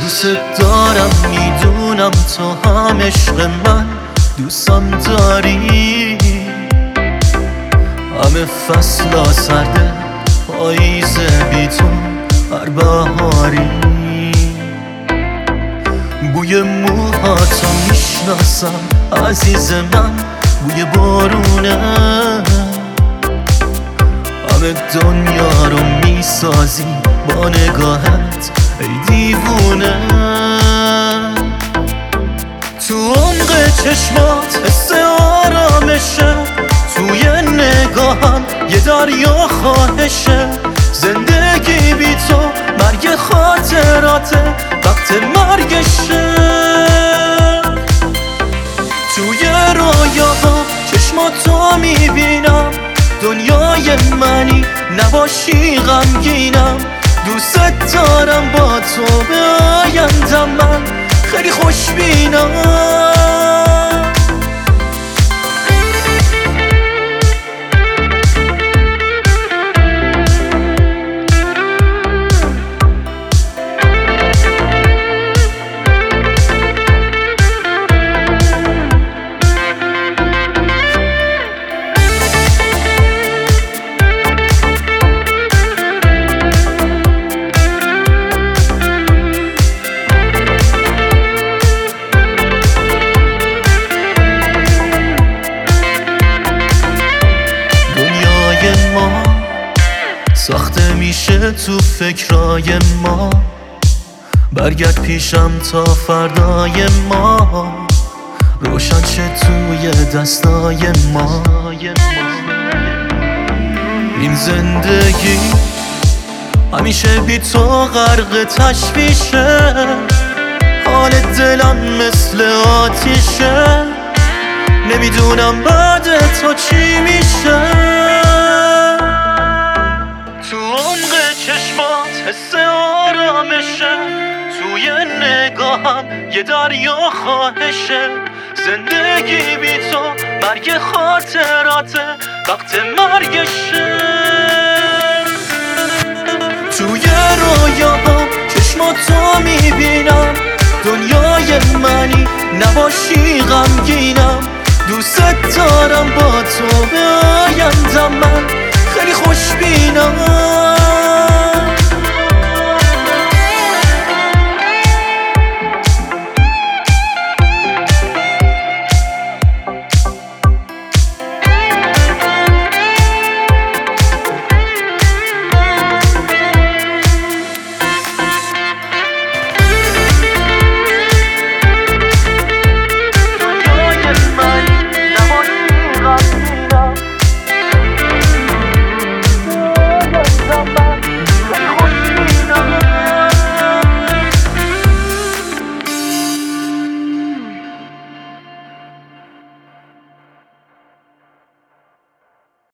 دوست دارم، میدونم تو هم عشق من دوستم داری. همه فصلا سرده، پاییزه بی تو هر بهاری. بوی موهاتو میشناسم عزیز من، بوی بارونه. همه دنیا رو میسازی با نگاهت ای دیوونه. تو عمق چشمات حس آرامشه، توی نگاهم یه دریا خواهشه. زندگی بی تو مرگ خاطراته، وقت مرگشه. توی رویاها چشماتو میبینم، دنیای منی نباشی غمگینم. دوست دارم با تو به آیندم من خیلی خوشبینم. ساخته میشه تو فکرای ما، برگرد پیشم تا فردای ما روشن شه توی دستای ما. این زندگی همیشه بی تو غرق تشویشه، حال دلم مثل آتیشه. نمیدونم بعد تو چی میشه. چشمات حس آرامشه، توی نگاهم یه دریا خواهشه. زندگی بی تو مرگ خاطراته، وقت مرگشه. توی رویاها چشماتو میبینم، دنیای منی نباشی غمگینم. دوست دارم با تو به آیندم من خیلی خوشبینم.